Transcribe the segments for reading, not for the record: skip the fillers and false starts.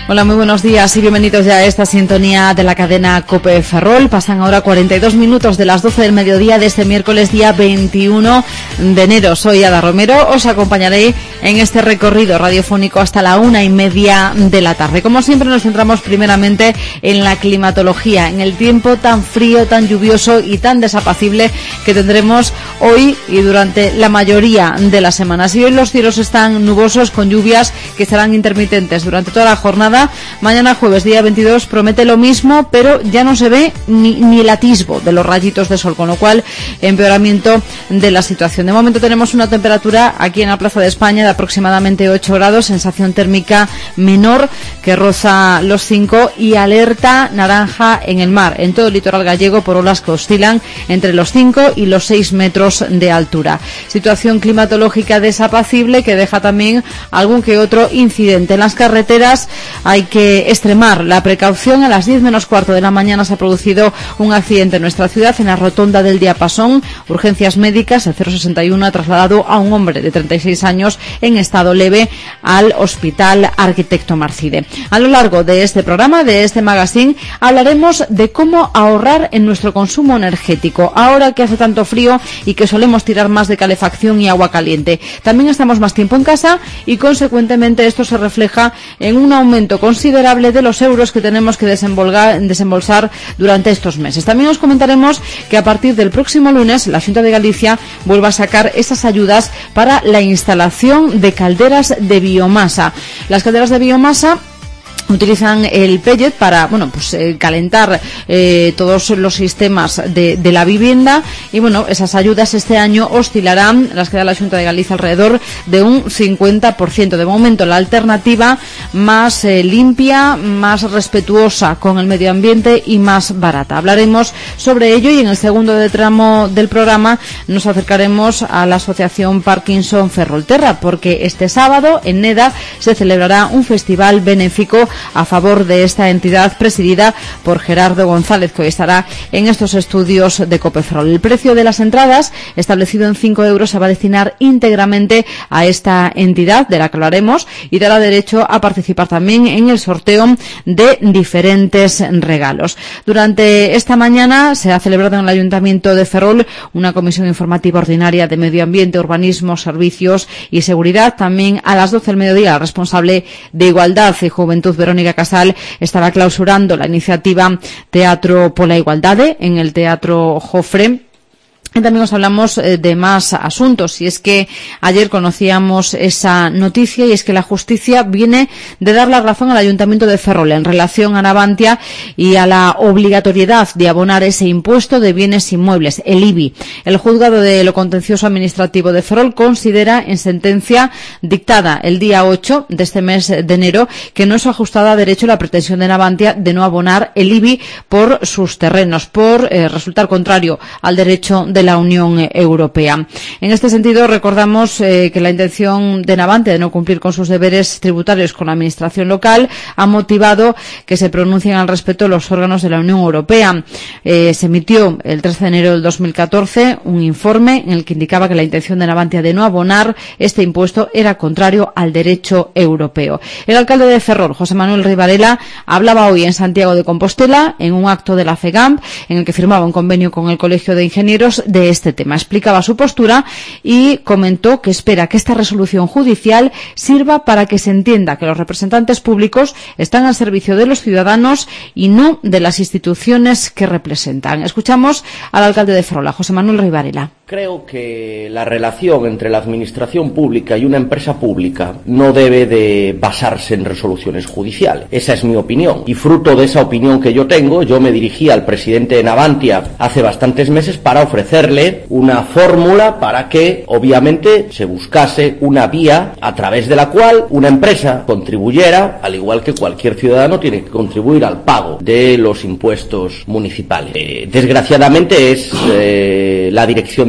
Hola, muy buenos días y bienvenidos ya a esta sintonía de la cadena COPE Ferrol. Pasan ahora 42 minutos de las 12 del mediodía de este miércoles día 21 de enero. Soy Ada Romero, os acompañaré en este recorrido radiofónico hasta la 1:30 de la tarde. Como siempre nos centramos primeramente en la climatología, en el tiempo tan frío, tan lluvioso y tan desapacible que tendremos hoy y durante la mayoría de la semana. Si hoy los cielos están nubosos con lluvias que serán intermitentes durante toda la jornada, mañana jueves día 22 promete lo mismo, pero ya no se ve ni el atisbo de los rayitos de sol, con lo cual empeoramiento de la situación. De momento tenemos una temperatura aquí en la Plaza de España de aproximadamente 8 grados, sensación térmica menor que roza los 5 y alerta naranja en el mar, en todo el litoral gallego, por olas que oscilan entre los 5 y los 6 metros de altura. Situación climatológica desapacible que deja también algún que otro incidente. En las carreteras hay que extremar la precaución. A las 10 menos cuarto de la mañana se ha producido un accidente en nuestra ciudad, en la rotonda del Diapasón. Urgencias médicas, el 061 ha trasladado a un hombre de 36 años en estado leve al Hospital Arquitecto Marcide. A lo largo de este programa, de este magazine, hablaremos de cómo ahorrar en nuestro consumo energético, ahora que hace tanto frío y que solemos tirar más de calefacción y agua caliente. También estamos más tiempo en casa y, consecuentemente, esto se refleja en un aumento considerable de los euros que tenemos que desembolsar durante estos meses. También os comentaremos que a partir del próximo lunes la Xunta de Galicia vuelve a sacar esas ayudas para la instalación de calderas de biomasa. Las calderas de biomasa utilizan el pellet para, calentar todos los sistemas de la vivienda y, esas ayudas este año oscilarán, las que da la Xunta de Galicia, alrededor de un 50%. De momento, la alternativa más limpia, más respetuosa con el medio ambiente y más barata. Hablaremos sobre ello y en el segundo tramo del programa nos acercaremos a la Asociación Parkinson Ferrolterra, porque este sábado en Neda se celebrará un festival benéfico a favor de esta entidad presidida por Gerardo González, que hoy estará en estos estudios de COPE Ferrol. El precio de las entradas, establecido en 5 euros, se va a destinar íntegramente a esta entidad, de la que hablaremos, y dará derecho a participar también en el sorteo de diferentes regalos. Durante esta mañana se ha celebrado en el Ayuntamiento de Ferrol una comisión informativa ordinaria de Medio Ambiente, Urbanismo, Servicios y Seguridad. También a las 12 del mediodía, la responsable de Igualdad y Juventud, Verónica Casal, estará clausurando la iniciativa Teatro pola Igualdade en el Teatro Jofre. Y también os hablamos de más asuntos, y es que ayer conocíamos esa noticia, y es que la justicia viene de dar la razón al Ayuntamiento de Ferrol en relación a Navantia y a la obligatoriedad de abonar ese impuesto de bienes inmuebles, el IBI. El juzgado de lo contencioso administrativo de Ferrol considera, en sentencia dictada el día 8 de este mes de enero, que no es ajustada a derecho la pretensión de Navantia de no abonar el IBI por sus terrenos, por resultar contrario al derecho de la Unión Europea. En este sentido, recordamos que la intención de Navantia de no cumplir con sus deberes tributarios con la administración local ha motivado que se pronuncien al respecto los órganos de la Unión Europea. Se emitió el 13 de enero del 2014 un informe en el que indicaba que la intención de Navantia de no abonar este impuesto era contrario al derecho europeo. El alcalde de Ferrol, José Manuel Rivarela, hablaba hoy en Santiago de Compostela en un acto de la FEGAMP en el que firmaba un convenio con el Colegio de Ingenieros de este tema. Explicaba su postura y comentó que espera que esta resolución judicial sirva para que se entienda que los representantes públicos están al servicio de los ciudadanos y no de las instituciones que representan. Escuchamos al alcalde de Ferrol, José Manuel Rivarela. Creo que la relación entre la administración pública y una empresa pública no debe de basarse en resoluciones judiciales. Esa es mi opinión. Y fruto de esa opinión que yo tengo, yo me dirigí al presidente de Navantia hace bastantes meses para ofrecerle una fórmula para que, obviamente, se buscase una vía a través de la cual una empresa contribuyera, al igual que cualquier ciudadano tiene que contribuir al pago de los impuestos municipales. Desgraciadamente es la dirección de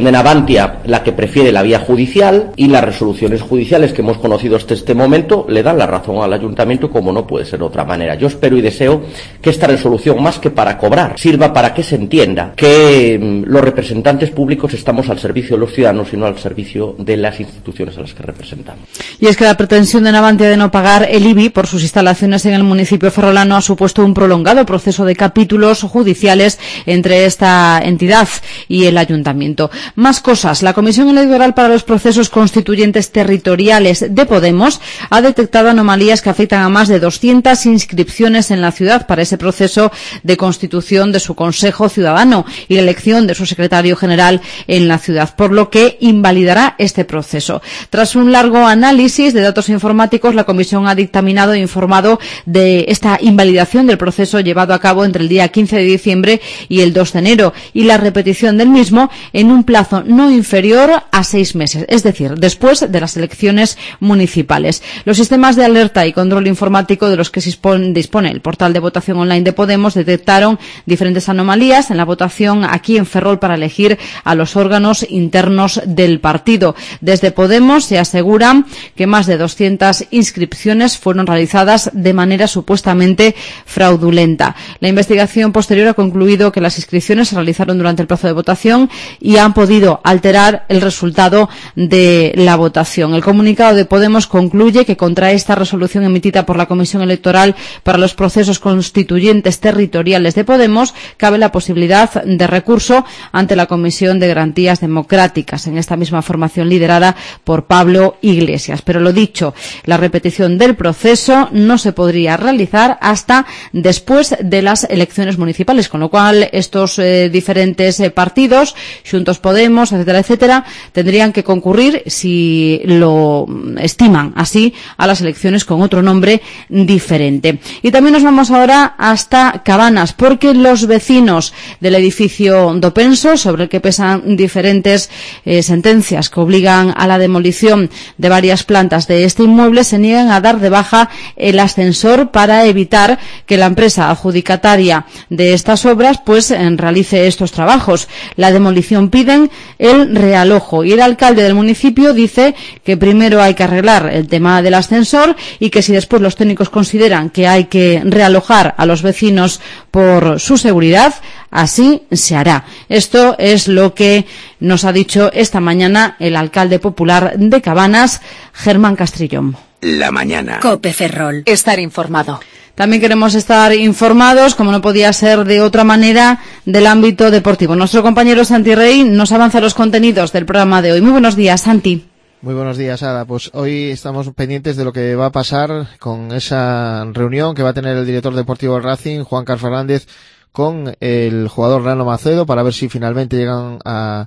de Navantia la que prefiere la vía judicial, y las resoluciones judiciales que hemos conocido hasta este momento le dan la razón al ayuntamiento, como no puede ser de otra manera. Yo espero y deseo que esta resolución, más que para cobrar, sirva para que se entienda que los representantes públicos estamos al servicio de los ciudadanos y no al servicio de las instituciones a las que representamos. Y es que la pretensión de Navantia de no pagar el IBI por sus instalaciones en el municipio ferrolano ha supuesto un prolongado proceso de capítulos judiciales entre esta entidad y el ayuntamiento. Más cosas. La Comisión Electoral para los Procesos Constituyentes Territoriales de Podemos ha detectado anomalías que afectan a más de 200 inscripciones en la ciudad para ese proceso de constitución de su Consejo Ciudadano y la elección de su secretario general en la ciudad, por lo que invalidará este proceso. Tras un largo análisis de datos informáticos, la Comisión ha dictaminado e informado de esta invalidación del proceso llevado a cabo entre el día 15 de diciembre y el 2 de enero y la repetición del mismo en un plazo no inferior a 6 meses, es decir, después de las elecciones municipales. Los sistemas de alerta y control informático de los que dispone el portal de votación online de Podemos detectaron diferentes anomalías en la votación aquí en Ferrol para elegir a los órganos internos del partido. Desde Podemos se aseguran que más de 200 inscripciones fueron realizadas de manera supuestamente fraudulenta. La investigación posterior ha concluido que las inscripciones se realizaron durante el plazo de votación y han podido alterar el resultado de la votación. El comunicado de Podemos concluye que contra esta resolución emitida por la Comisión Electoral para los Procesos Constituyentes Territoriales de Podemos cabe la posibilidad de recurso ante la Comisión de Garantías Democráticas, en esta misma formación liderada por Pablo Iglesias. Pero lo dicho, la repetición del proceso no se podría realizar hasta después de las elecciones municipales, con lo cual estos diferentes partidos, Xuntos Podemos, etcétera, etcétera, tendrían que concurrir, si lo estiman así, a las elecciones con otro nombre diferente. Y también nos vamos ahora hasta Cabanas, porque los vecinos del edificio Dopenso, sobre el que pesan diferentes sentencias que obligan a la demolición de varias plantas de este inmueble, se niegan a dar de baja el ascensor para evitar que la empresa adjudicataria de estas obras realice estos trabajos. La demolición piden el realojo y el alcalde del municipio dice que primero hay que arreglar el tema del ascensor y que si después los técnicos consideran que hay que realojar a los vecinos por su seguridad, así se hará. Esto es lo que nos ha dicho esta mañana el alcalde popular de Cabanas, Germán Castrillón. La mañana. COPE Ferrol. Estar informado. También queremos estar informados, como no podía ser de otra manera, del ámbito deportivo. Nuestro compañero Santi Rey nos avanza los contenidos del programa de hoy. Muy buenos días, Santi. Muy buenos días, Ada. Pues hoy estamos pendientes de lo que va a pasar con esa reunión que va a tener el director deportivo del Racing, Juan Carlos Fernández, con el jugador Rano Macedo, para ver si finalmente llegan a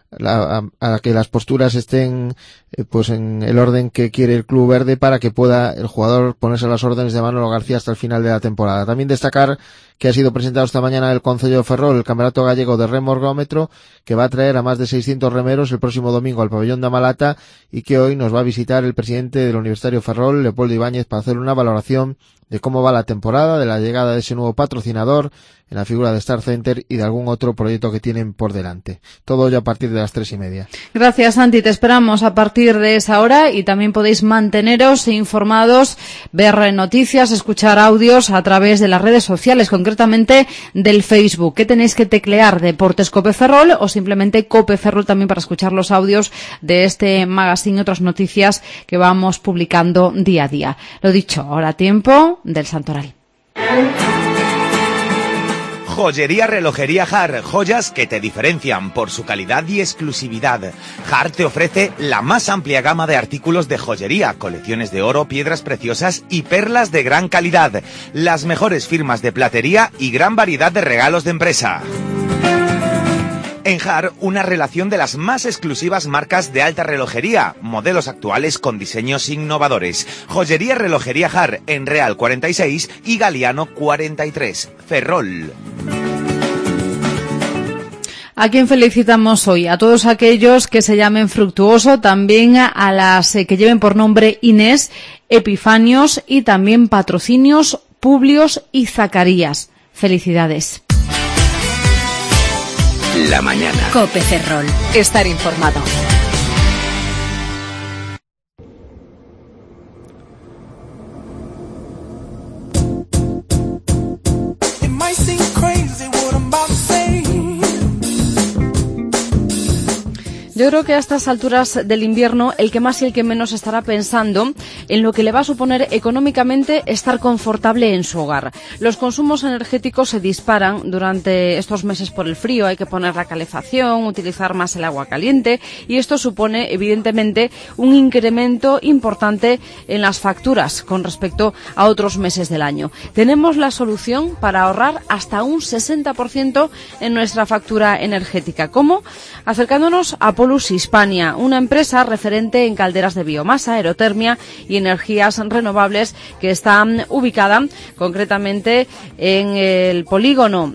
que las posturas estén en el orden que quiere el Club Verde, para que pueda el jugador ponerse a las órdenes de Manolo García hasta el final de la temporada. También destacar que ha sido presentado esta mañana en el Concello de Ferrol el Campeonato Gallego de Remo Ergómetro, que va a traer a más de 600 remeros el próximo domingo al pabellón de Amalata, y que hoy nos va a visitar el presidente del Universitario Ferrol, Leopoldo Ibáñez, para hacer una valoración de cómo va la temporada, de la llegada de ese nuevo patrocinador en la figura de Star Center y de algún otro proyecto que tienen por delante. Todo ya a partir de las 3:30. Gracias, Santi. Te esperamos a partir de esa hora y también podéis manteneros informados, ver noticias, escuchar audios a través de las redes sociales, concretamente del Facebook. ¿Qué tenéis que teclear? Deportes Cope Ferrol o simplemente Cope Ferrol también para escuchar los audios de este magazine y otras noticias que vamos publicando día a día. Lo dicho, ahora tiempo del Santoral. Joyería Relojería Har, joyas que te diferencian por su calidad y exclusividad. Har te ofrece la más amplia gama de artículos de joyería, colecciones de oro, piedras preciosas y perlas de gran calidad, las mejores firmas de platería y gran variedad de regalos de empresa. En Har, una relación de las más exclusivas marcas de alta relojería, modelos actuales con diseños innovadores. Joyería Relojería Har, en Real 46 y Galiano 43, Ferrol. ¿A quién felicitamos hoy? A todos aquellos que se llamen Fructuoso, también a las que lleven por nombre Inés, Epifanios y también Patrocinios, Publios y Zacarías. Felicidades. la mañana. COPE Ferrol. Estar informado. Yo creo que a estas alturas del invierno el que más y el que menos estará pensando en lo que le va a suponer económicamente estar confortable en su hogar. Los consumos energéticos se disparan durante estos meses por el frío, hay que poner la calefacción, utilizar más el agua caliente y esto supone evidentemente un incremento importante en las facturas con respecto a otros meses del año. Tenemos la solución para ahorrar hasta un 60% en nuestra factura energética. ¿Cómo? Acercándonos a Polus Hispania, una empresa referente en calderas de biomasa, aerotermia y energías renovables que está ubicada concretamente en el polígono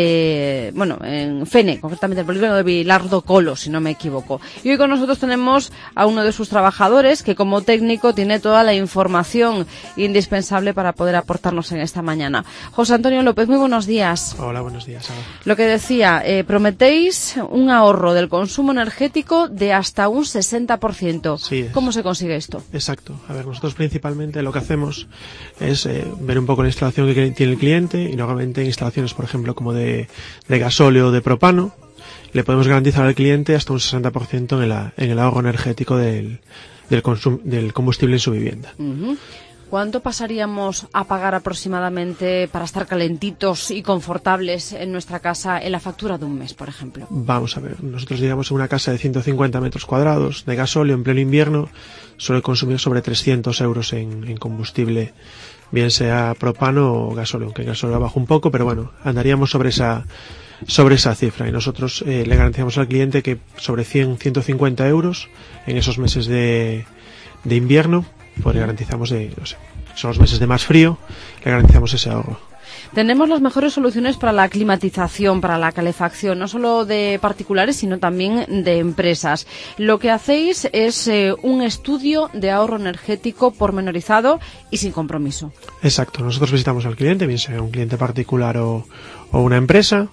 en Fene, concretamente el polígono de Vilardo Colo, si no me equivoco. Y hoy con nosotros tenemos a uno de sus trabajadores que como técnico tiene toda la información indispensable para poder aportarnos en esta mañana. José Antonio López, muy buenos días. Hola, buenos días, Ana. Lo que decía, prometéis un ahorro del consumo energético de hasta un 60%. Sí, ¿Cómo se consigue esto? Exacto. A ver, nosotros principalmente lo que hacemos es ver un poco la instalación que tiene el cliente y normalmente en instalaciones, por ejemplo, como de gasóleo o de propano, le podemos garantizar al cliente hasta un 60% en el ahorro energético del combustible en su vivienda. Uh-huh. ¿Cuánto pasaríamos a pagar aproximadamente para estar calentitos y confortables en nuestra casa en la factura de un mes, por ejemplo? Vamos a ver, nosotros digamos en una casa de 150 metros cuadrados de gasóleo en pleno invierno suele consumir sobre 300 euros en combustible, bien sea propano o gasóleo, aunque el gasóleo baja un poco, pero bueno, andaríamos sobre esa cifra y nosotros le garantizamos al cliente que sobre 150 euros en esos meses de invierno pues le garantizamos son los meses de más frío, le garantizamos ese ahorro. Tenemos las mejores soluciones para la climatización, para la calefacción, no solo de particulares, sino también de empresas. Lo que hacéis es un estudio de ahorro energético pormenorizado y sin compromiso. Exacto. Nosotros visitamos al cliente, bien sea un cliente particular o una empresa,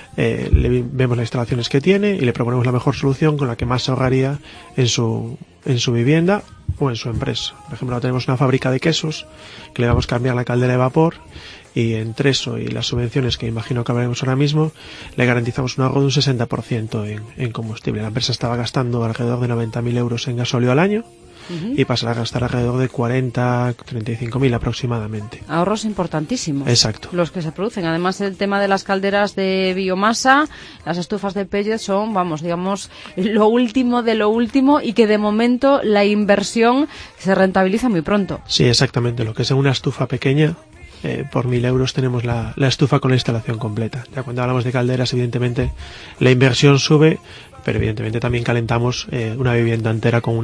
le vemos las instalaciones que tiene y le proponemos la mejor solución con la que más se ahorraría en su vivienda o en su empresa. Por ejemplo, tenemos una fábrica de quesos que le vamos a cambiar la caldera de vapor y entre eso y las subvenciones que imagino que hablaremos ahora mismo, le garantizamos un ahorro de un 60% en combustible. La empresa estaba gastando alrededor de 90.000 euros en gasóleo al año y pasará a gastar alrededor de 35.000 aproximadamente. Ahorros importantísimos. Exacto. Los que se producen. Además, el tema de las calderas de biomasa, las estufas de pellet son, digamos, lo último de lo último y que de momento la inversión se rentabiliza muy pronto. Sí, exactamente. Lo que es una estufa pequeña, por 1.000 euros tenemos la estufa con la instalación completa. Ya cuando hablamos de calderas, evidentemente, la inversión sube, pero evidentemente también calentamos una vivienda entera con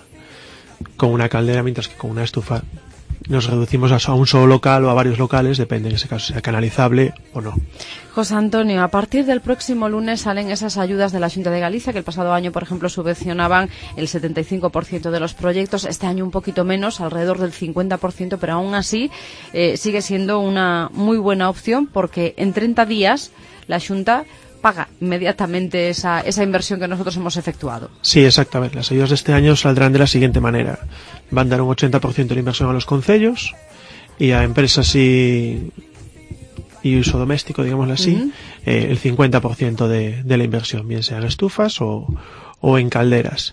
una caldera, mientras que con una estufa nos reducimos a un solo local o a varios locales, depende en ese caso sea canalizable o no. José Antonio, a partir del próximo lunes salen esas ayudas de la Xunta de Galicia, que el pasado año, por ejemplo, subvencionaban el 75% de los proyectos, este año un poquito menos, alrededor del 50%, pero aún así sigue siendo una muy buena opción porque en 30 días la Xunta paga inmediatamente esa inversión que nosotros hemos efectuado. Sí, exactamente. Las ayudas de este año saldrán de la siguiente manera. Van a dar un 80% de la inversión a los concellos y a empresas y uso doméstico, digámoslo así, el 50% de la inversión, bien sea en estufas o en calderas.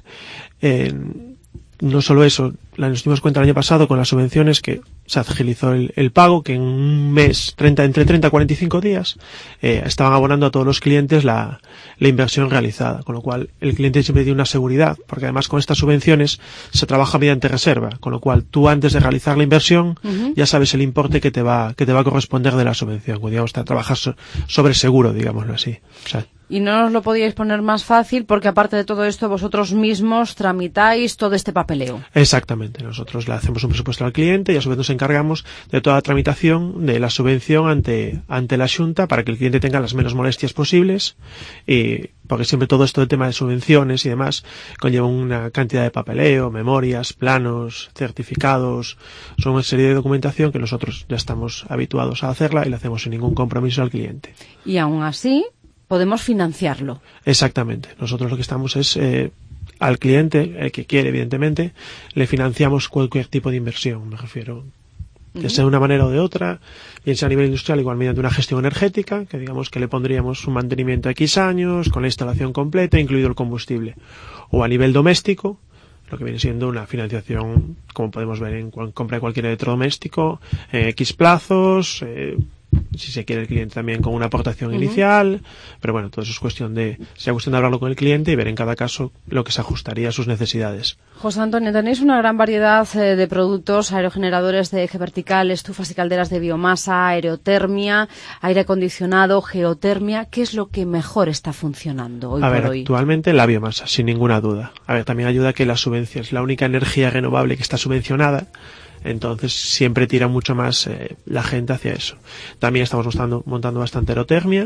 No solo eso, nos dimos cuenta el año pasado con las subvenciones que se agilizó el pago, que en un mes, entre 30 a 45 días, estaban abonando a todos los clientes la inversión realizada, con lo cual el cliente siempre tiene una seguridad, porque además con estas subvenciones se trabaja mediante reserva, con lo cual tú antes de realizar la inversión ya sabes el importe que te va a corresponder de la subvención, digamos, te trabajas sobre seguro, digámoslo así. O sea, y no os lo podíais poner más fácil porque aparte de todo esto vosotros mismos tramitáis todo este papeleo. Exactamente, nosotros le hacemos un presupuesto al cliente y a su vez nos encargamos de toda la tramitación de la subvención ante la Xunta para que el cliente tenga las menos molestias posibles y porque siempre todo esto del tema de subvenciones y demás conlleva una cantidad de papeleo, memorias, planos, certificados, son una serie de documentación que nosotros ya estamos habituados a hacerla y la hacemos sin ningún compromiso al cliente. Y aún así podemos financiarlo. Exactamente. Nosotros lo que estamos es al cliente, el que quiere, evidentemente, le financiamos cualquier tipo de inversión, me refiero. Ya sea de una manera o de otra, bien sea a nivel industrial, igual mediante una gestión energética, que digamos que le pondríamos un mantenimiento de X años, con la instalación completa, incluido el combustible. O a nivel doméstico, lo que viene siendo una financiación, como podemos ver en compra de cualquier electrodoméstico, en X plazos, si se quiere el cliente también con una aportación inicial, pero bueno, todo eso es cuestión de hablarlo con el cliente y ver en cada caso lo que se ajustaría a sus necesidades. José Antonio, tenéis una gran variedad de productos, aerogeneradores de eje vertical, estufas y calderas de biomasa, aerotermia, aire acondicionado, geotermia. ¿Qué es lo que mejor está funcionando hoy por hoy? Actualmente la biomasa, sin ninguna duda. También ayuda que la subvención es la única energía renovable que está subvencionada. Entonces siempre tira mucho más la gente hacia eso. También estamos montando bastante aerotermia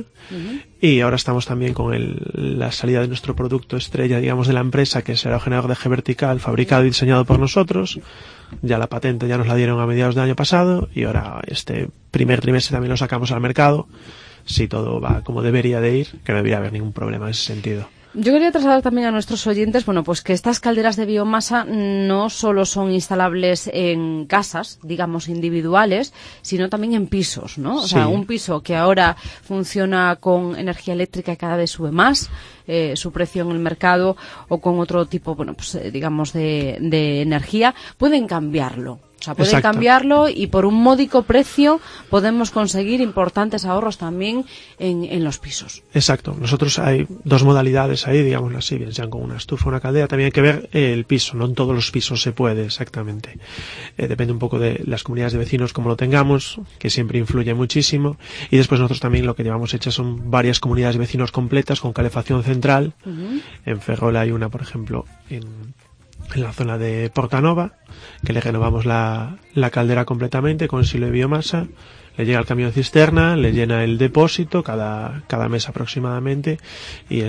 y ahora estamos también con la salida de nuestro producto estrella, digamos, de la empresa, que es el aerogenerador de eje vertical, fabricado y diseñado por nosotros. Ya la patente ya nos la dieron a mediados del año pasado y ahora este primer trimestre también lo sacamos al mercado. Si todo va como debería de ir, que no debería haber ningún problema en ese sentido. Yo quería trasladar también a nuestros oyentes, pues que estas calderas de biomasa no solo son instalables en casas, digamos, individuales, sino también en pisos, ¿no? O sea, un piso que ahora funciona con energía eléctrica y cada vez sube más su precio en el mercado, o con otro tipo, digamos, de energía, pueden cambiarlo. O sea, pueden cambiarlo y por un módico precio podemos conseguir importantes ahorros también en los pisos. Exacto. Nosotros hay dos modalidades ahí, digámoslo así, bien sean con una estufa o una caldera. También hay que ver el piso. No en todos los pisos se puede exactamente. Depende un poco de las comunidades de vecinos como lo tengamos, que siempre influye muchísimo. Y después nosotros también lo que llevamos hechas son varias comunidades de vecinos completas con calefacción central. En Ferrol hay una, por ejemplo, en la zona de Portanova, que le renovamos la caldera completamente con silo de biomasa, le llega el camión cisterna, le llena el depósito cada mes aproximadamente, y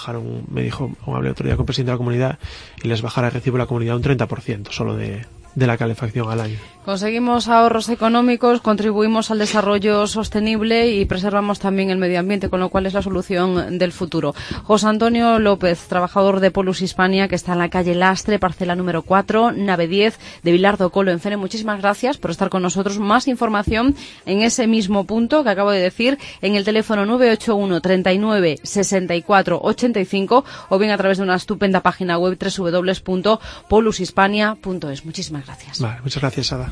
me dijo, hablé otro día con el presidente de la comunidad, y les bajará el recibo de la comunidad un 30% solo de la calefacción al año. Conseguimos ahorros económicos, contribuimos al desarrollo sostenible y preservamos también el medio ambiente, con lo cual es la solución del futuro. José Antonio López, trabajador de Polus Hispania, que está en la calle Lastre, parcela número 4, nave 10 de Vilardo Colo, en Fene. Muchísimas gracias por estar con nosotros. Más información en ese mismo punto que acabo de decir, en el teléfono 981 39 64 85, o bien a través de una estupenda página web www.polushispania.es. Muchísimas gracias. Vale, muchas gracias, Ada.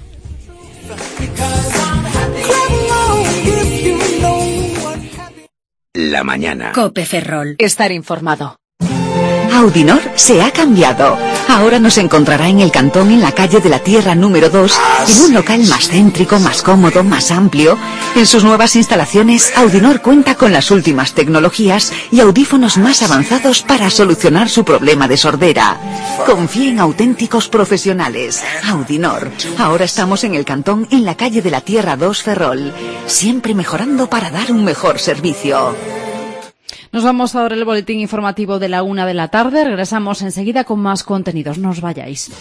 La mañana. COPE Ferrol. Estar informado. Audinor se ha cambiado. Ahora nos encontrará en el Cantón, en la calle de la Tierra número 2, en un local más céntrico, más cómodo, más amplio. En sus nuevas instalaciones, Audinor cuenta con las últimas tecnologías y audífonos más avanzados para solucionar su problema de sordera. Confíe en auténticos profesionales. Audinor. Ahora estamos en el Cantón, en la calle de la Tierra 2, Ferrol. Siempre mejorando para dar un mejor servicio. Nos vamos ahora al boletín informativo de la 1 de la tarde. Regresamos enseguida con más contenidos. No os vayáis.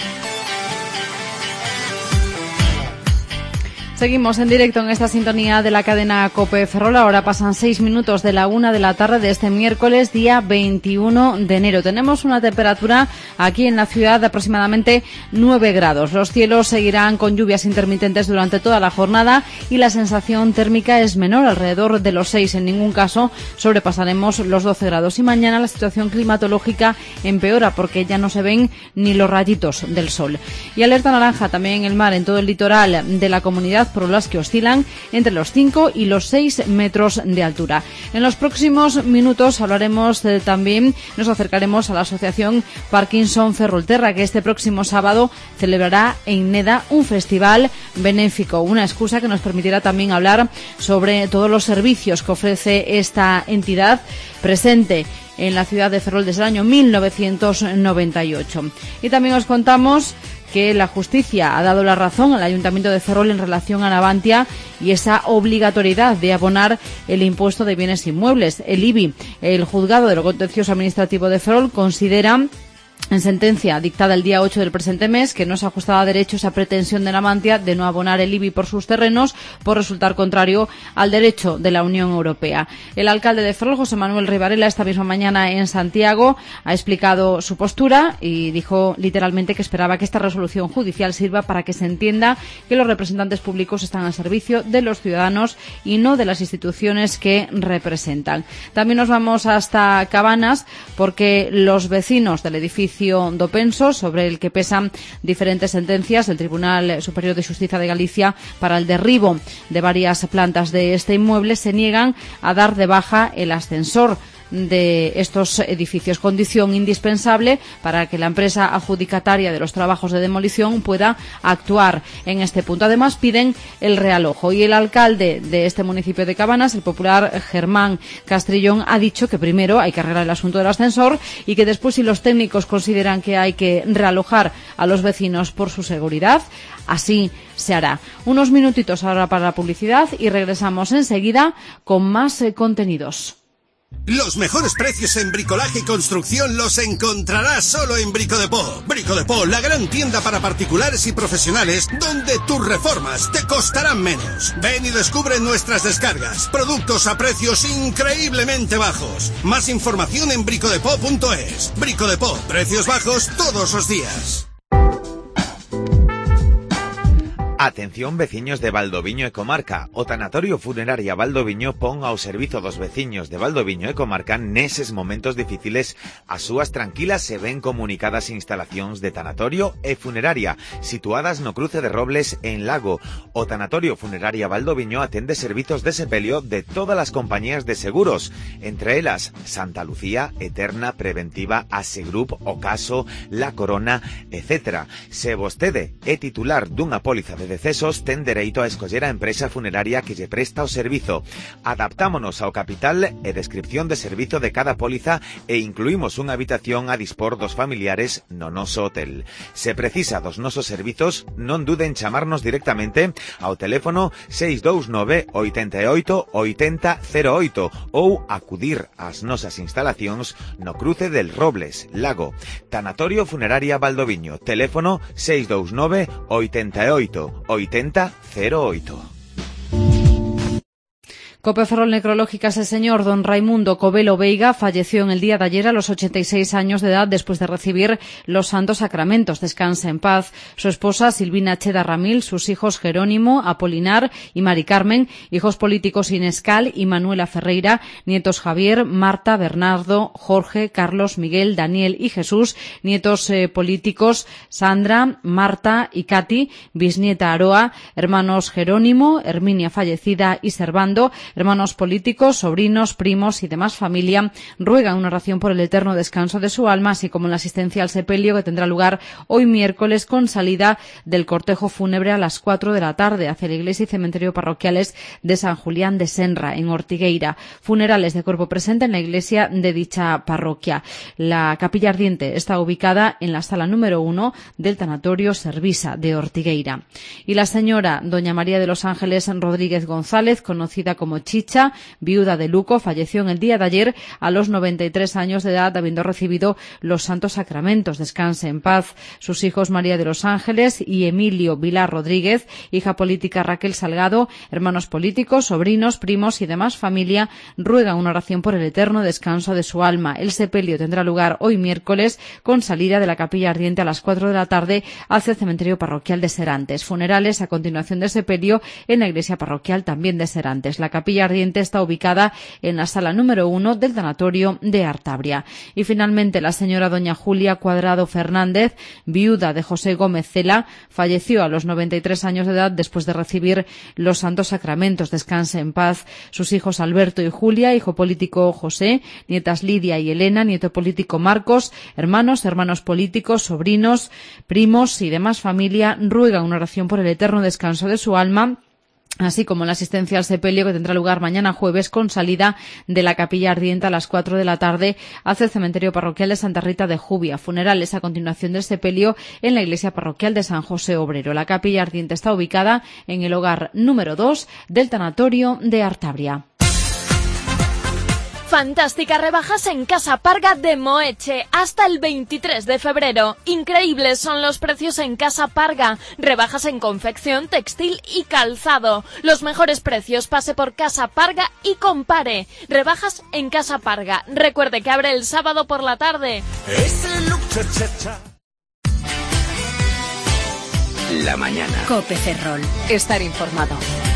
Seguimos en directo en esta sintonía de la cadena COPE Ferrol. Ahora pasan 6 minutos de la 1 de la tarde de este miércoles, día 21 de enero. Tenemos una temperatura aquí en la ciudad de aproximadamente 9 grados. Los cielos seguirán con lluvias intermitentes durante toda la jornada y la sensación térmica es menor, alrededor de los 6. En ningún caso sobrepasaremos los 12 grados. Y mañana la situación climatológica empeora porque ya no se ven ni los rayitos del sol. Y alerta naranja también en el mar, en todo el litoral de la comunidad, por las que oscilan entre los 5 y los 6 metros de altura. En los próximos minutos hablaremos también, nos acercaremos a la asociación Parkinson Ferrolterra, que este próximo sábado celebrará en Neda un festival benéfico, una excusa que nos permitirá también hablar sobre todos los servicios que ofrece esta entidad presente en la ciudad de Ferrol desde el año 1998. Y también os contamos que la justicia ha dado la razón al Ayuntamiento de Ferrol en relación a Navantia y esa obligatoriedad de abonar el impuesto de bienes inmuebles, el IBI. El juzgado de lo contencioso administrativo de Ferrol considera en sentencia dictada el día 8 del presente mes, que no se ajustaba a derecho esa pretensión de Navantia de no abonar el IBI por sus terrenos por resultar contrario al derecho de la Unión Europea. El alcalde de Ferrol, José Manuel Rivarela, esta misma mañana en Santiago ha explicado su postura y dijo literalmente que esperaba que esta resolución judicial sirva para que se entienda que los representantes públicos están al servicio de los ciudadanos y no de las instituciones que representan. También nos vamos hasta Cabanas porque los vecinos del edificio do Penso, sobre el que pesan diferentes sentencias del Tribunal Superior de Justicia de Galicia para el derribo de varias plantas de este inmueble, se niegan a dar de baja el ascensor de estos edificios, condición indispensable para que la empresa adjudicataria de los trabajos de demolición pueda actuar en este punto. Además, piden el realojo y el alcalde de este municipio de Cabanas, el popular Germán Castrillón, ha dicho que primero hay que arreglar el asunto del ascensor y que después, si los técnicos consideran que hay que realojar a los vecinos por su seguridad, así se hará. Unos minutitos ahora para la publicidad y regresamos enseguida con más contenidos. Los mejores precios en bricolaje y construcción los encontrarás solo en Brico Depot. Brico Depot, la gran tienda para particulares y profesionales, donde tus reformas te costarán menos. Ven y descubre nuestras descargas. Productos a precios increíblemente bajos. Más información en bricodepot.es. Brico Depot, precios bajos todos los días. Atención veciños de Valdoviño e Comarca. O Tanatorio Funeraria Valdoviño pon ao servizo dos veciños de Valdoviño e Comarca neses momentos difíciles as súas tranquilas e ben comunicadas instalacións de tanatorio e funeraria situadas no cruce de Robles en Lago. O Tanatorio Funeraria Valdoviño atende servizos de sepelio de todas as compañías de seguros, entre elas Santa Lucía, Eterna, Preventiva, Asegrup, Ocaso, La Corona, etc. Se vostede é titular dunha póliza de decesos, ten dereito a escoller a empresa funeraria que lle presta o servizo. Adaptámonos ao capital e descripción de servizo de cada póliza e incluímos unha habitación a dispor dos familiares no noso hotel. Se precisa dos nosos servizos, non duden en chamarnos directamente ao teléfono 629 88 80 08 ou acudir ás nosas instalacións no cruce del Robles, Lago. Tanatorio Funeraria Valdoviño, teléfono 629 88 80 08. Cope Ferrol Necrológicas, el señor don Raimundo Covelo Veiga falleció en el día de ayer a los 86 años de edad después de recibir los santos sacramentos. Descansa en paz. Su esposa Silvina Cheda Ramil, sus hijos Jerónimo, Apolinar y Mari Carmen, hijos políticos Inescal y Manuela Ferreira, nietos Javier, Marta, Bernardo, Jorge, Carlos, Miguel, Daniel y Jesús, nietos políticos Sandra, Marta y Katy, bisnieta Aroa, hermanos Jerónimo, Herminia fallecida y Servando, hermanos políticos, sobrinos, primos y demás familia ruegan una oración por el eterno descanso de su alma, así como la asistencia al sepelio que tendrá lugar hoy miércoles con salida del cortejo fúnebre a las 4 de la tarde hacia la iglesia y cementerio parroquiales de San Julián de Senra, en Ortigueira. Funerales de cuerpo presente en la iglesia de dicha parroquia. La capilla ardiente está ubicada en la sala número 1 del tanatorio Servisa de Ortigueira. Y la señora doña María de los Ángeles Rodríguez González, conocida como Chicha, viuda de Luco, falleció en el día de ayer a los 93 años de edad, habiendo recibido los santos sacramentos. Descanse en paz. Sus hijos María de los Ángeles y Emilio Vilar Rodríguez, hija política Raquel Salgado, hermanos políticos, sobrinos, primos y demás familia ruegan una oración por el eterno descanso de su alma. El sepelio tendrá lugar hoy miércoles con salida de la capilla ardiente a las 4 de la tarde hacia el cementerio parroquial de Serantes. Funerales a continuación del sepelio en la iglesia parroquial también de Serantes. La capilla ardiente está ubicada en la sala número 1 del tanatorio de Artabria. Y finalmente la señora doña Julia Cuadrado Fernández, viuda de José Gómez Cela, falleció a los 93 años de edad después de recibir los santos sacramentos. Descanse en paz. Sus hijos Alberto y Julia, hijo político José, nietas Lidia y Elena, nieto político Marcos, hermanos políticos, sobrinos, primos y demás familia ruegan una oración por el eterno descanso de su alma, así como la asistencia al sepelio que tendrá lugar mañana jueves con salida de la capilla ardiente a las 4 de la tarde hacia el cementerio parroquial de Santa Rita de Jubia. Funerales a continuación del sepelio en la iglesia parroquial de San José Obrero. La capilla ardiente está ubicada en el hogar número 2 del tanatorio de Artabria. Fantásticas rebajas en Casa Parga de Moeche hasta el 23 de febrero. Increíbles son los precios en Casa Parga. Rebajas en confección, textil y calzado. Los mejores precios, pase por Casa Parga y compare. Rebajas en Casa Parga. Recuerde que abre el sábado por la tarde. La mañana. COPE Ferrol. Estar informado.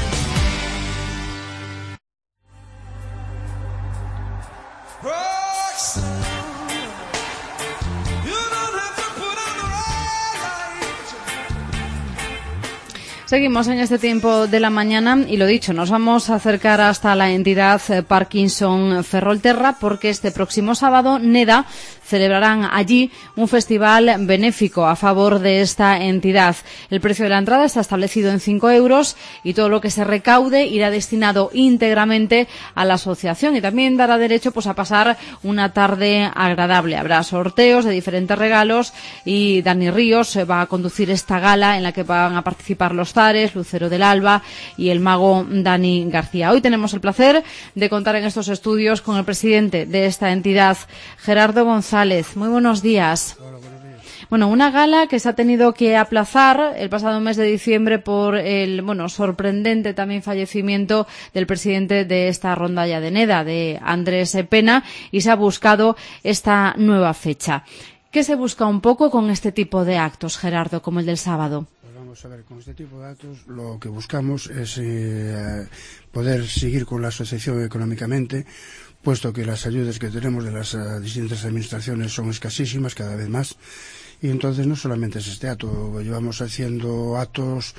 Seguimos en este tiempo de la mañana y lo dicho, nos vamos a acercar hasta la entidad Parkinson Ferrolterra porque este próximo sábado NEDA celebrarán allí un festival benéfico a favor de esta entidad. El precio de la entrada está establecido en 5 euros y todo lo que se recaude irá destinado íntegramente a la asociación y también dará derecho pues a pasar una tarde agradable. Habrá sorteos de diferentes regalos y Dani Ríos va a conducir esta gala en la que van a participar los Zares, Lucero del Alba y el mago Dani García. Hoy tenemos el placer de contar en estos estudios con el presidente de esta entidad, Gerardo González. Muy buenos días. Hola, buenos días. Bueno, una gala que se ha tenido que aplazar el pasado mes de diciembre por el, sorprendente también fallecimiento del presidente de esta rondalla de NEDA, de Andrés Pena, y se ha buscado esta nueva fecha. ¿Qué se busca un poco con este tipo de actos, Gerardo, como el del sábado? Vamos a ver, con este tipo de actos lo que buscamos es poder seguir con la asociación económicamente, puesto que las ayudas que tenemos de las distintas administraciones son escasísimas cada vez más. Y entonces no solamente es este acto, llevamos haciendo actos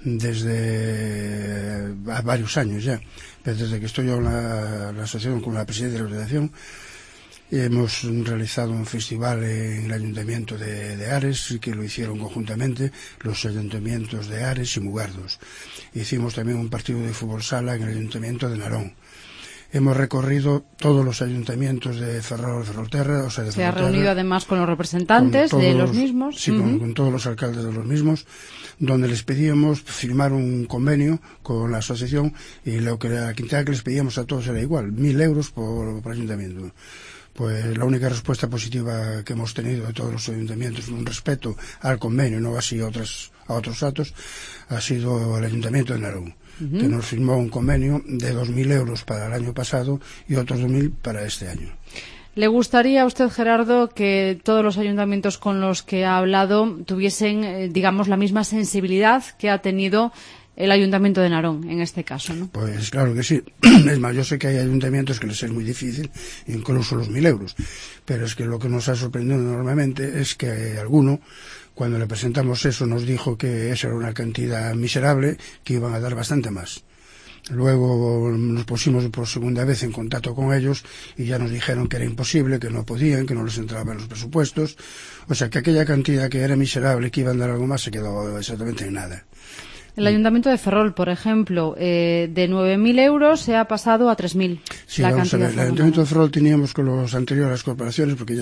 desde varios años ya, desde que estoy yo en la asociación como la presidenta de la asociación. Hemos realizado un festival en el Ayuntamiento de Ares, que lo hicieron conjuntamente los ayuntamientos de Ares y Mugardos. Hicimos también un partido de fútbol sala en el Ayuntamiento de Narón. Hemos recorrido todos los ayuntamientos de Ferrolterra, o sea, de Ferrolterra. Se ha reunido además con los representantes de los mismos. Sí, con todos los alcaldes de los mismos, donde les pedíamos firmar un convenio con la asociación y la cantidad que les pedíamos a todos era igual, 1.000 euros por ayuntamiento. Pues la única respuesta positiva que hemos tenido de todos los ayuntamientos, un respeto al convenio, no así a otros actos, ha sido el Ayuntamiento de Narón, que nos firmó un convenio de 2.000 euros para el año pasado y otros 2.000 para este año. ¿Le gustaría a usted, Gerardo, que todos los ayuntamientos con los que ha hablado tuviesen, la misma sensibilidad que ha tenido el Ayuntamiento de Narón, en este caso, ¿no? Pues claro que sí. Es más, yo sé que hay ayuntamientos que les es muy difícil, incluso los 1.000 euros. Pero es que lo que nos ha sorprendido enormemente es que alguno, cuando le presentamos eso, nos dijo que esa era una cantidad miserable, que iban a dar bastante más. Luego nos pusimos por segunda vez en contacto con ellos y ya nos dijeron que era imposible, que no podían, que no les entraban los presupuestos. O sea, que aquella cantidad que era miserable, que iban a dar algo más, se quedó exactamente en nada. El Ayuntamiento de Ferrol, por ejemplo, de 9.000 euros se ha pasado a 3.000. Sí, vamos a ver, el Ayuntamiento de Ferrol teníamos con los anteriores corporaciones, porque ya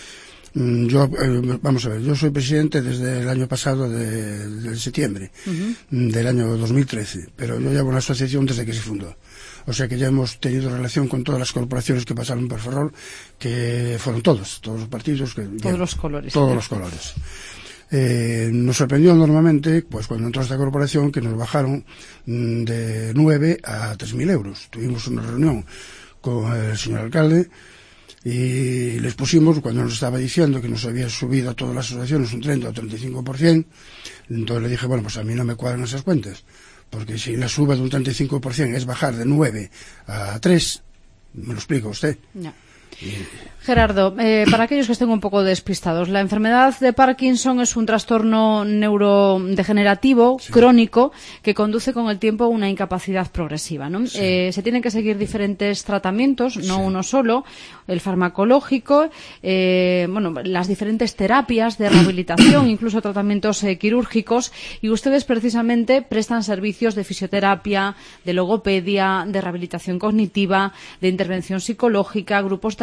vamos a ver, yo soy presidente desde el año pasado, de septiembre, del año 2013, pero yo llevo una asociación desde que se fundó. O sea que ya hemos tenido relación con todas las corporaciones que pasaron por Ferrol, que fueron todos los partidos. Todos los colores. Todos los colores. Nos sorprendió enormemente pues cuando entró esta corporación que nos bajaron de 9 a 3.000 euros. Tuvimos una reunión con el señor alcalde y les pusimos, cuando nos estaba diciendo que nos había subido a todas las asociaciones un 30 o 35%, entonces le dije, bueno, pues a mí no me cuadran esas cuentas, porque si la suba de un 35% es bajar de 9 a 3, ¿me lo explica usted? No. Gerardo, para aquellos que estén un poco despistados, la enfermedad de Parkinson es un trastorno neurodegenerativo crónico que conduce con el tiempo a una incapacidad progresiva, ¿no? Se tienen que seguir diferentes tratamientos, no uno solo, el farmacológico, las diferentes terapias de rehabilitación, incluso tratamientos quirúrgicos, y ustedes precisamente prestan servicios de fisioterapia, de logopedia, de rehabilitación cognitiva, de intervención psicológica, grupos de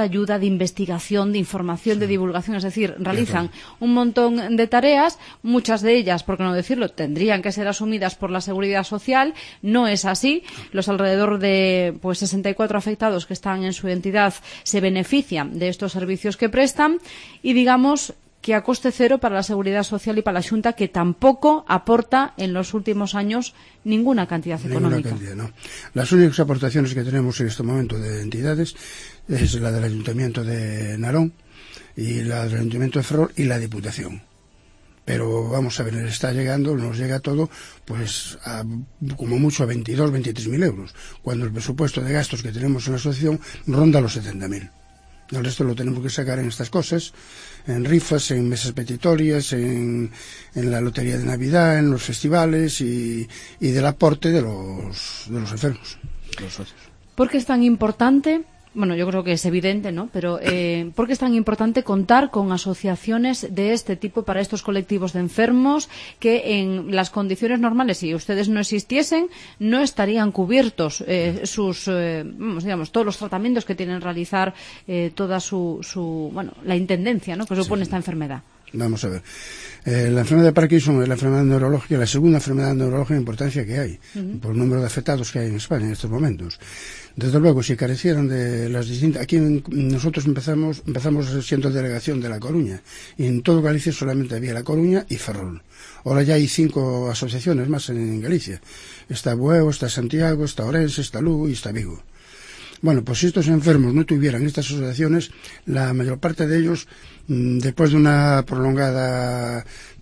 ayuda, de investigación, de información, de divulgación, es decir, realizan un montón de tareas, muchas de ellas, por qué no decirlo, tendrían que ser asumidas por la Seguridad Social. No es así. Los alrededor de 64 afectados que están en su entidad se benefician de estos servicios que prestan, y digamos que a coste cero para la Seguridad Social y para la Xunta, que tampoco aporta en los últimos años ninguna cantidad económica. No. Las únicas aportaciones que tenemos en este momento de entidades es la del Ayuntamiento de Narón y la del Ayuntamiento de Ferrol y la Diputación. Pero vamos a ver, está llegando, nos llega todo, pues como mucho a 22, 23.000 euros, cuando el presupuesto de gastos que tenemos en la asociación ronda los 70.000. El resto lo tenemos que sacar en estas cosas, en rifas, en mesas petitorias, en la lotería de Navidad, en los festivales y del aporte de los enfermos, de los socios. ¿Por qué es tan importante? Bueno, yo creo que es evidente, ¿no? Pero ¿por qué es tan importante contar con asociaciones de este tipo para estos colectivos de enfermos que en las condiciones normales, si ustedes no existiesen, no estarían cubiertos todos los tratamientos que tienen que realizar toda la intendencia, ¿no?, que supone esta enfermedad? Vamos a ver. La enfermedad de Parkinson es la enfermedad neurológica, la segunda enfermedad neurológica de importancia que hay, por el número de afectados que hay en España en estos momentos. Desde luego, si carecieran de las distintas... Aquí nosotros empezamos siendo delegación de La Coruña, y en todo Galicia solamente había La Coruña y Ferrol. Ahora ya hay 5 asociaciones más en Galicia. Está Bueu, está Santiago, está Ourense, está Lugo y está Vigo. Bueno, pues si estos enfermos no tuvieran estas asociaciones, la mayor parte de ellos, después de una prolongada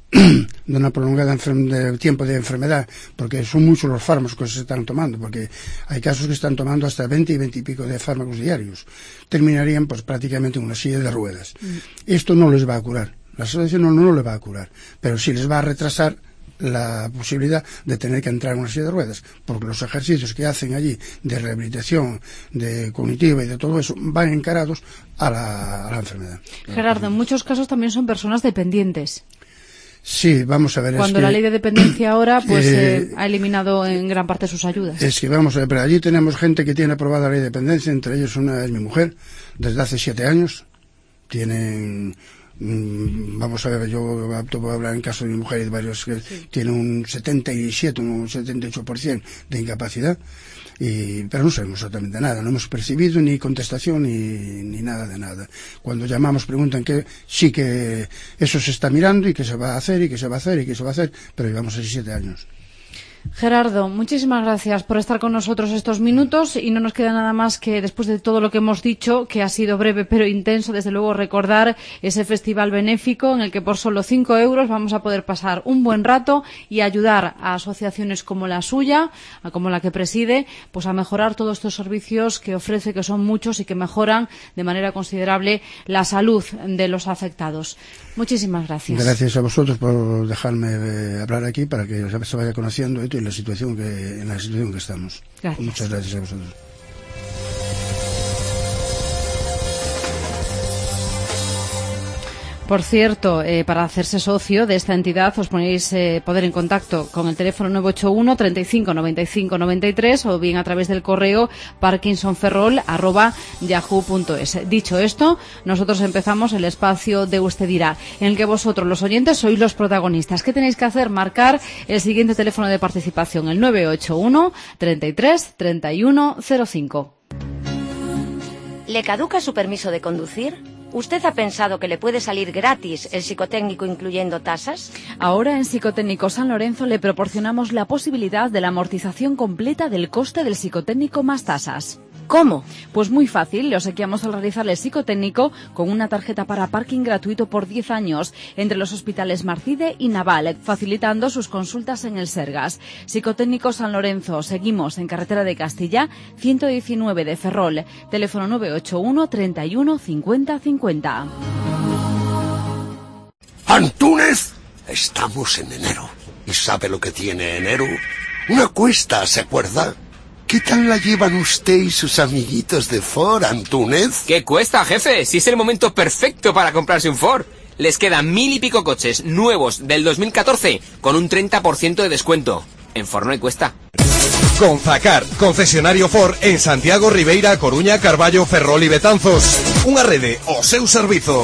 tiempo de enfermedad, porque son muchos los fármacos que se están tomando, porque hay casos que están tomando hasta 20 y 20 y pico de fármacos diarios, terminarían pues prácticamente en una silla de ruedas. Esto no les va a curar, la asociación no les va a curar, pero sí les va a retrasar la posibilidad de tener que entrar en una silla de ruedas, porque los ejercicios que hacen allí de rehabilitación, de cognitiva y de todo eso van encarados a la enfermedad. Gerardo, en muchos casos también son personas dependientes. Sí, vamos a ver. Cuando la ley de dependencia ahora ha eliminado en gran parte sus ayudas. Es que vamos a ver, pero allí tenemos gente que tiene aprobada la ley de dependencia, entre ellos una es mi mujer, desde hace 7 años. Tienen... vamos a ver, yo puedo hablar en caso de mi mujer y de varios que tienen un 77, un 78% de incapacidad, pero no sabemos absolutamente nada, no hemos percibido ni contestación ni nada de nada. Cuando llamamos preguntan que sí, que eso se está mirando y que se va a hacer y que se va a hacer y que se va a hacer, pero llevamos así 7 años. Gerardo, muchísimas gracias por estar con nosotros estos minutos, y no nos queda nada más que, después de todo lo que hemos dicho, que ha sido breve pero intenso, desde luego recordar ese festival benéfico en el que por solo 5 euros vamos a poder pasar un buen rato y ayudar a asociaciones como la suya, como la que preside, pues a mejorar todos estos servicios que ofrece, que son muchos y que mejoran de manera considerable la salud de los afectados. Muchísimas gracias. Gracias a vosotros por dejarme hablar aquí para que se vaya conociendo esto y en la situación que estamos. Gracias. Muchas gracias a vosotros. Por cierto, para hacerse socio de esta entidad os ponéis poder en contacto con el teléfono 981 35 95 93 o bien a través del correo parkinsonferrol@yahoo.es. Dicho esto, nosotros empezamos el espacio de Usted dirá, en el que vosotros, los oyentes, sois los protagonistas. ¿Qué tenéis que hacer? Marcar el siguiente teléfono de participación, el 981 33 31 05. ¿Le caduca su permiso de conducir? ¿Usted ha pensado que le puede salir gratis el psicotécnico incluyendo tasas? Ahora en Psicotécnico San Lorenzo le proporcionamos la posibilidad de la amortización completa del coste del psicotécnico más tasas. ¿Cómo? Pues muy fácil, le obsequiamos al realizarle el psicotécnico con una tarjeta para parking gratuito por 10 años entre los hospitales Marcide y Naval, facilitando sus consultas en el Sergas. Psicotécnico San Lorenzo, seguimos en Carretera de Castilla, 119 de Ferrol, teléfono 981 31 50 50. Antúnez, estamos en enero. ¿Y sabe lo que tiene enero? Una cuesta, ¿se acuerda? ¿Qué tal la llevan usted y sus amiguitos de Ford, Antúnez? ¿Qué cuesta, jefe? Si es el momento perfecto para comprarse un Ford. Les quedan 1000 y pico coches nuevos del 2014 con un 30% de descuento. En Ford no hay cuesta. Con Zacar, concesionario Ford en Santiago, Ribeira, Coruña, Carballo, Ferrol e Betanzos. Unha rede ao seu servizo.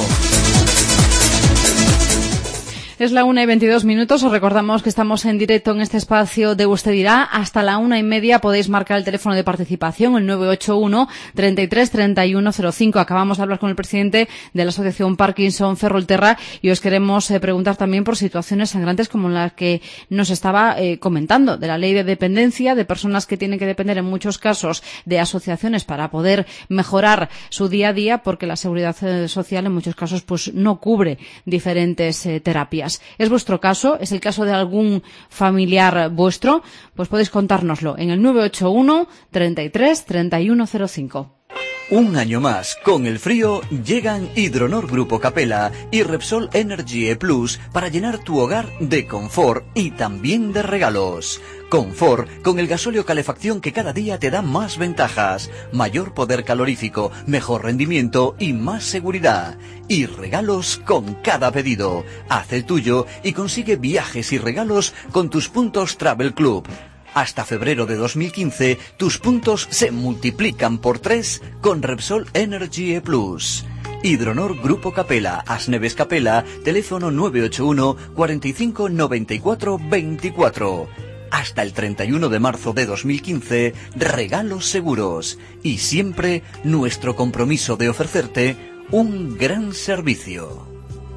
Es la 1:22. Os recordamos que estamos en directo en este espacio de Usted Dirá. Hasta la 1:30 podéis marcar el teléfono de participación, el 981 33 3105. Acabamos de hablar con el presidente de la Asociación Parkinson Ferrolterra y os queremos preguntar también por situaciones sangrantes como las que nos estaba comentando, de la ley de dependencia, de personas que tienen que depender en muchos casos de asociaciones para poder mejorar su día a día, porque la seguridad social en muchos casos pues no cubre diferentes terapias. ¿Es vuestro caso? ¿Es el caso de algún familiar vuestro? Pues podéis contárnoslo en el 981 33 3105. Un año más, con el frío, llegan Hidronor Grupo Capella y Repsol Energy E Plus para llenar tu hogar de confort y también de regalos. Confort con el gasóleo calefacción que cada día te da más ventajas, mayor poder calorífico, mejor rendimiento y más seguridad. Y regalos con cada pedido. Haz el tuyo y consigue viajes y regalos con tus puntos Travel Club. Hasta febrero de 2015, tus puntos se multiplican por 3 con Repsol Energy E Plus. Hidronor Grupo Capella, Asneves Capella, teléfono 981 45 94 24. Hasta el 31 de marzo de 2015, regalos seguros. Y siempre nuestro compromiso de ofrecerte un gran servicio.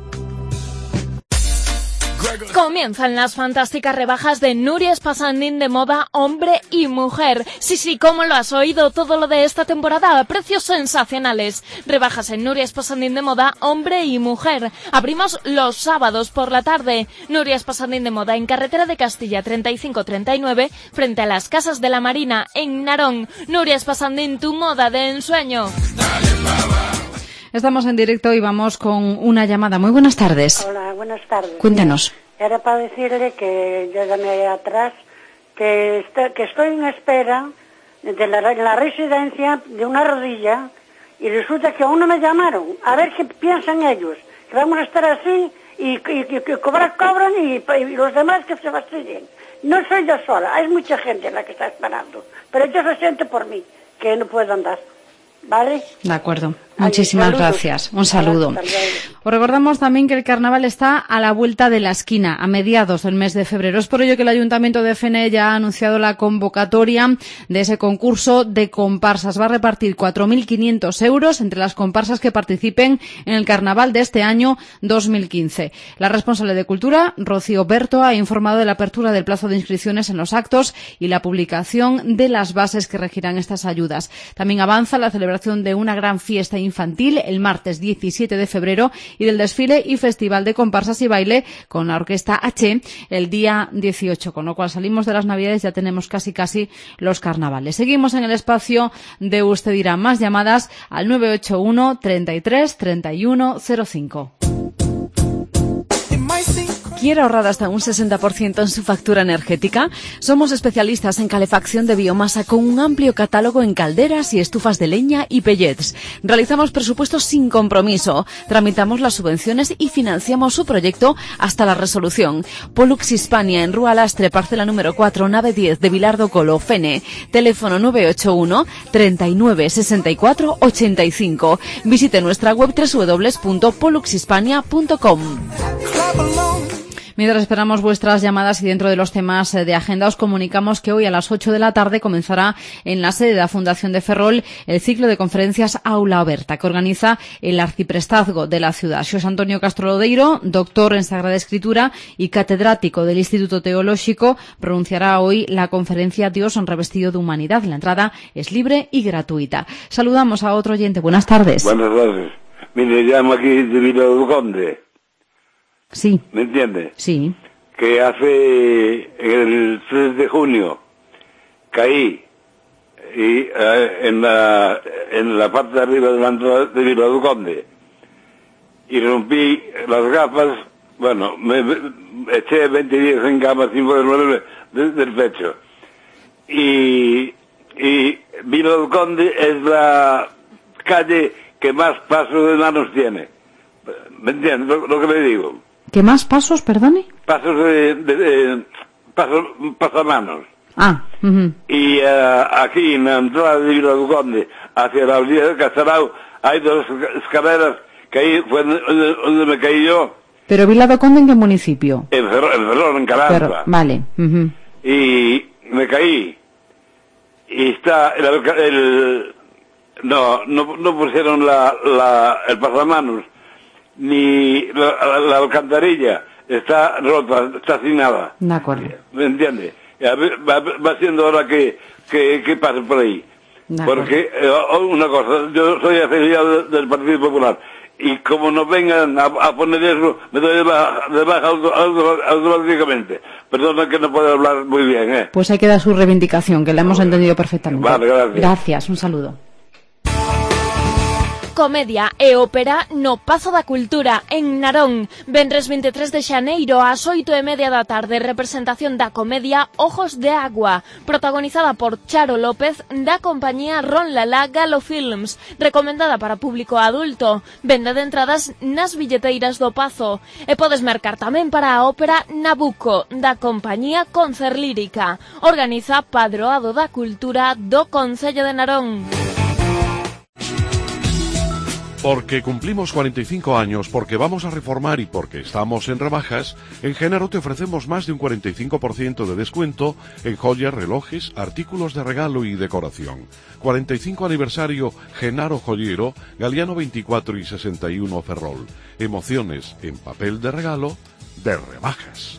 Comienzan las fantásticas rebajas de Nuria Espasandín de moda hombre y mujer. Sí, como lo has oído, todo lo de esta temporada a precios sensacionales. Rebajas en Nuria Espasandín de moda hombre y mujer. Abrimos los sábados por la tarde. Nuria Espasandín de moda en Carretera de Castilla 3539 frente a las Casas de la Marina en Narón. Nuria Espasandín, tu moda de ensueño. Estamos en directo y vamos con una llamada. Muy buenas tardes. Hola, buenas tardes. Cuéntenos. Era para decirle que yo llamé atrás que estoy en espera de la residencia de una rodilla y resulta que aún no me llamaron. A ver qué piensan ellos. Que vamos a estar así y cobran y los demás que se fastidian. No soy yo sola, hay mucha gente la que está esperando. Pero yo lo siento por mí, que no puedo andar. ¿Vale? De acuerdo. Muchísimas gracias. Un saludo. Os recordamos también que el carnaval está a la vuelta de la esquina, a mediados del mes de febrero. Es por ello que el Ayuntamiento de Fene ya ha anunciado la convocatoria de ese concurso de comparsas. Va a repartir 4.500 euros entre las comparsas que participen en el carnaval de este año 2015. La responsable de Cultura, Rocío Berto, ha informado de la apertura del plazo de inscripciones en los actos y la publicación de las bases que regirán estas ayudas. También avanza la celebración de una gran fiesta infantil el martes 17 de febrero y del desfile y festival de comparsas y baile con la orquesta H el día 18, con lo cual salimos de las Navidades, ya tenemos casi los carnavales. Seguimos en el espacio de Usted Dirá. Más llamadas al 981 33 31 05. ¿Quiere ahorrar hasta un 60% en su factura energética? Somos especialistas en calefacción de biomasa con un amplio catálogo en calderas y estufas de leña y pellets. Realizamos presupuestos sin compromiso, tramitamos las subvenciones y financiamos su proyecto hasta la resolución. Pollux Hispania en Rúa Lastre, parcela número 4, nave 10 de Vilardo Colo, Fene. Teléfono 981 39 64 85. Visite nuestra web www.polluxhispania.com. Mientras esperamos vuestras llamadas y dentro de los temas de agenda, os comunicamos que hoy a las 8 de la tarde comenzará en la sede de la Fundación de Ferrol el ciclo de conferencias Aula Oberta que organiza el arciprestazgo de la ciudad. Xosé Antonio Castro Lodeiro, doctor en Sagrada Escritura y catedrático del Instituto Teológico, pronunciará hoy la conferencia Dios revestido de humanidad. La entrada es libre y gratuita. Saludamos a otro oyente. Buenas tardes. Buenas tardes. Mire, llamo aquí de Viladoconde. Sí. ¿Me entiende? Sí. Que hace el 3 de junio caí y en la parte de arriba de la entrada de Viladoconde y rompí las gafas. Bueno, me eché 20 días en cama sin poder moverme del pecho. Y Viladoconde es la calle que más pasos de manos tiene. ¿Me entiendes lo que le digo? ¿Qué más pasos, perdone? Pasos pasamanos. Y aquí en la entrada de Vila do Conde, hacia la avenida de Casarao, hay 2 escaleras que ahí fue donde me caí yo. ¿Pero Vila do Conde en qué municipio? En Ferrol, en Caranza. Vale. Y me caí. Y está no pusieron el pasamanos ni la alcantarilla, está rota, está sin nada. De acuerdo. ¿Me entiende? Va siendo hora que pase por ahí. Porque una cosa, yo soy afiliado del Partido Popular y como nos vengan a poner eso, me doy de baja automáticamente. Perdona que no puedo hablar muy bien, Pues hay que dar su reivindicación, que la hemos entendido perfectamente. Vale, gracias. Gracias, un saludo. Comedia e ópera no Pazo da Cultura, en Narón. Venres 23 de xaneiro ás 8:30 da tarde, representación da comedia Ojos de Agua, protagonizada por Charo López, da compañía Ron Lala Galo Films, recomendada para público adulto. Venda de entradas nas billeteiras do Pazo. E podes mercar tamén para a ópera Nabucco, da compañía Concert Lírica. Organiza Padroado da Cultura do Concello de Narón. Porque cumplimos 45 años, porque vamos a reformar y porque estamos en rebajas, en Génaro te ofrecemos más de un 45% de descuento en joyas, relojes, artículos de regalo y decoración. 45 aniversario Genaro Joyero, Galiano 24 y 61 Ferrol. Emociones en papel de regalo de rebajas.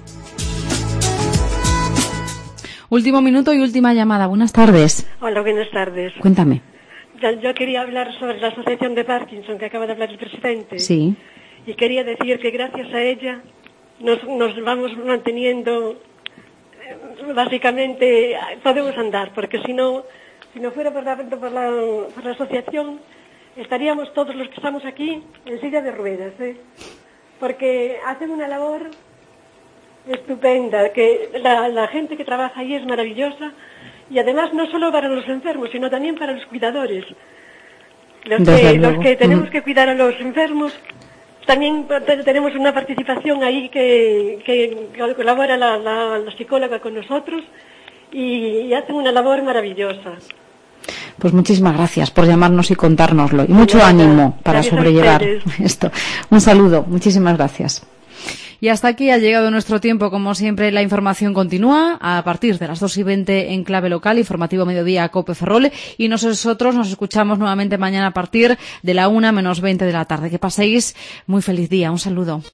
Último minuto y última llamada. Buenas tardes. Hola, buenas tardes. Cuéntame. Yo quería hablar sobre la asociación de Parkinson que acaba de hablar el presidente. Sí. Y quería decir que gracias a ella nos vamos manteniendo, básicamente, podemos andar, porque si no fuera por la asociación, estaríamos todos los que estamos aquí en silla de ruedas, porque hacen una labor estupenda, que la gente que trabaja ahí es maravillosa. Y además no solo para los enfermos, sino también para los cuidadores. Los que tenemos que cuidar a los enfermos, también tenemos una participación ahí que colabora la psicóloga con nosotros y hacen una labor maravillosa. Pues muchísimas gracias por llamarnos y contárnoslo. Y mucho ánimo para sobrellevar esto. Un saludo, muchísimas gracias. Y hasta aquí ha llegado nuestro tiempo. Como siempre, la información continúa a partir de las 2:20 en clave local, informativo mediodía COPE Ferrol, y nosotros nos escuchamos nuevamente mañana a partir de la 1:20 de la tarde. Que paséis muy feliz día. Un saludo.